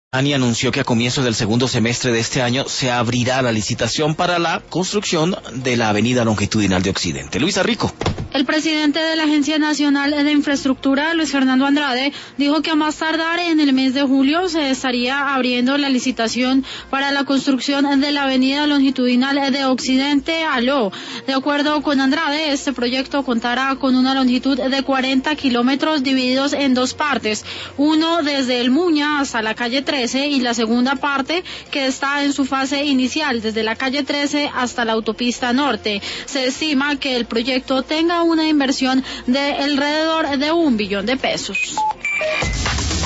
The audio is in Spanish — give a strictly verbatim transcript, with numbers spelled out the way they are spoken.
ANI anunció que a comienzos del segundo semestre de este año se abrirá la licitación para la construcción de la avenida longitudinal de Occidente. Luisa Rico. El presidente de la Agencia Nacional de Infraestructura, Luis Fernando Andrade, dijo que a más tardar en el mes de julio se estaría abriendo la licitación para la construcción de la avenida longitudinal de Occidente a Lo. De acuerdo con Andrade, este proyecto contará con una longitud de cuarenta kilómetros divididos en dos partes, uno desde el Muña hasta la calle trece y la segunda parte que está en su fase inicial desde la calle trece hasta la autopista norte. Se estima que el proyecto tenga una inversión de alrededor de un billón de pesos.